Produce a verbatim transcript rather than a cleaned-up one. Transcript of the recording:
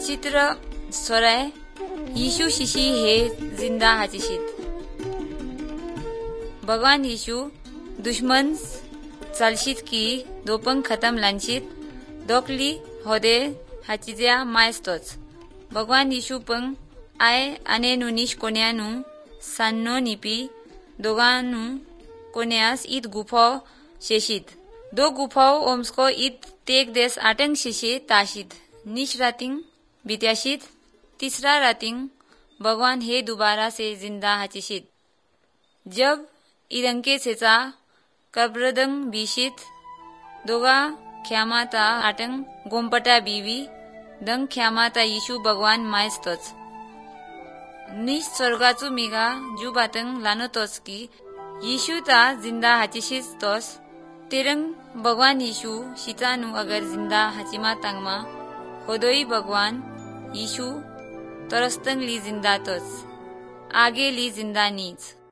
विचित्र सोराय यीशु शिशी हे जिंदा हाचिशीत भगवान यीशु दुश्मन चालशीत की दोपंग खतम लांशीत दोकली होदे हाचिज्या मायस्तोच भगवान यीशु पंग आय आने नुनिश कोण्यानु सान्नो निपी दोगानु कोण्यास ईद गुफाव शेशीत दो गुफाव ओम्सको ईद तेक देस आटंग शेशे ताशीत निश रातिंग बित्याशीत तीसरा रातिंग भगवान हे दोबारा से जिंदा हाचिशीत जब इरंके सेचा कब्रदंग बीशीत दोगा ख्यामाता आटंग गोमपटा बीवी दंग ख्यामाता यीशु भगवान मायस्तोच निश स्वर्गाचो मिगा जुबातंग लानोतोच की यीशु ता जिंदा हाचिशीत तोस तेरंग भगवान यीशु शितानु अगर जिंदा हाचिमा तंगमा होदोई भगवान यीशु तरस्तंग ली जिंदा तोच आगे ली जिंदा नीच।